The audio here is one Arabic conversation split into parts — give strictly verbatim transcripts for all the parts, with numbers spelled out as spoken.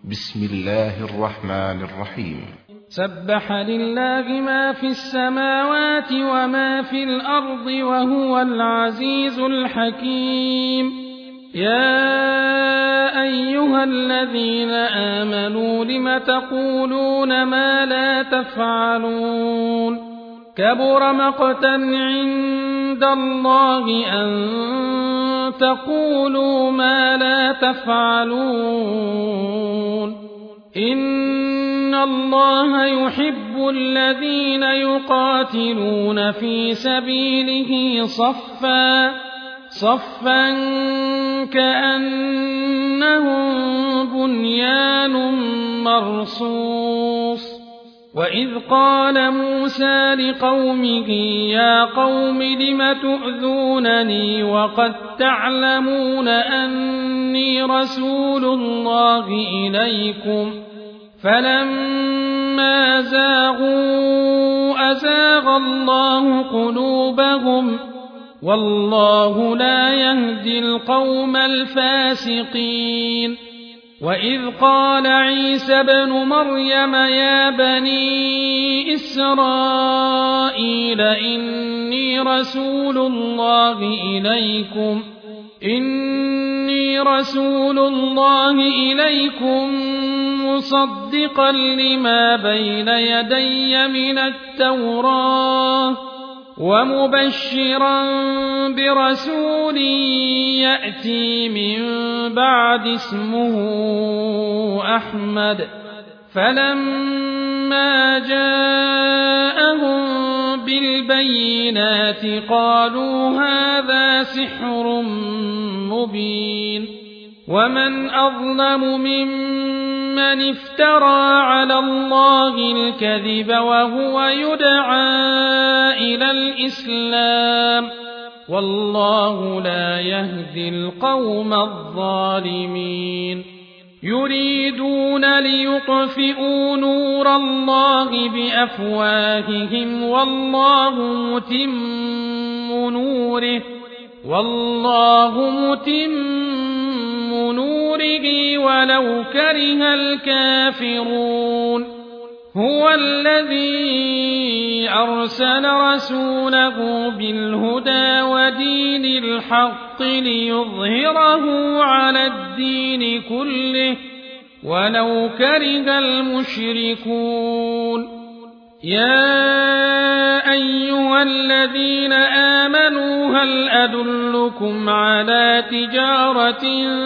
بسم الله الرحمن الرحيم. سبح لله ما في السماوات وما في الأرض وهو العزيز الحكيم. يا أيها الذين آمنوا لم تقولون ما لا تفعلون كبر مقتا عند الله أن تقولوا ما لا تفعلون. إن الله يحب الذين يقاتلون في سبيله صفا صفا كأنهم بنيان مرصوص. وإذ قال موسى لقومه يا قوم لم تؤذونني وقد تعلمون أني رسول الله إليكم فلما زاغوا أزاغ الله قلوبهم والله لا يهدي القوم الفاسقين. وإذ قال عيسى ابن مريم يا بني إسرائيل إني رسول الله إليكم إني رسول الله إليكم مصدقا لما بين يدي من التوراة ومبشرا برسول يأتي من بعد اسمه أحمد. فلما جاءهم بالبينات قالوا هذا سحر مبين. ومن أظلم ممن افترى على الله الكذب وهو يدعى إلى الإسلام والله لا يهدي القوم الظالمين. يريدون ليطفئوا نور الله بأفواههم والله متم نوره والله متم نوره ولو كره الكافرون. هو الذي أرسل رسوله بالهدى ودين الحق ليظهره على الدين كله ولو كره المشركون. يا أيها الذين آمنوا هل أدلكم على تجارة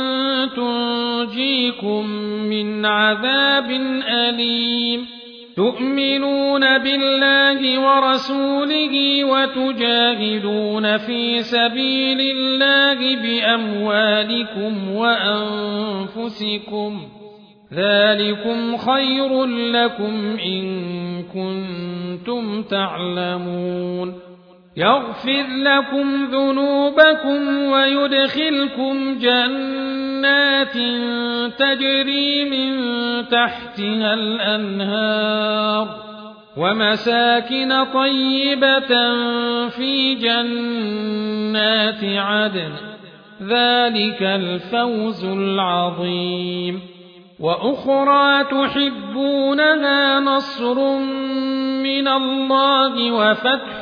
تنجيكم من عذاب أليم تؤمنون بالله ورسوله وتجاهدون في سبيل الله بأموالكم وأنفسكم ذلكم خير لكم إن كنتم تعلمون. يغفر لكم ذنوبكم ويدخلكم جنات تجري من تحتها الأنهار ومساكن طيبة في جنات عدن ذلك الفوز العظيم. وأخرى تحبونها نصر من الله وفتح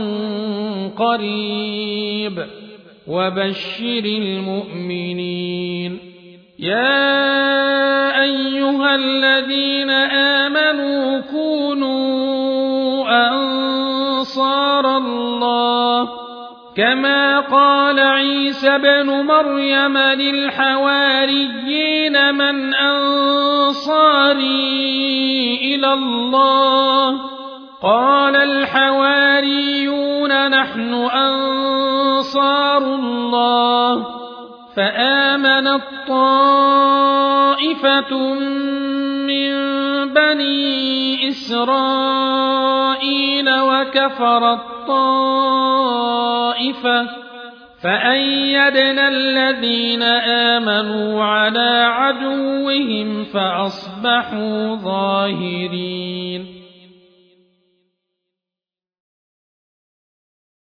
قريب وبشر المؤمنين. يا أيها الذين آمنوا كونوا أنصار الله كما قال عيسى ابن مريم للحواريين من أنصاري إلى الله قال الحواريون نحن أنصار الله. فآمنت طائفة من بني إسرائيل وكفرت طائفة فأيدنا الذين آمنوا على عدوهم فأصبحوا ظاهرين.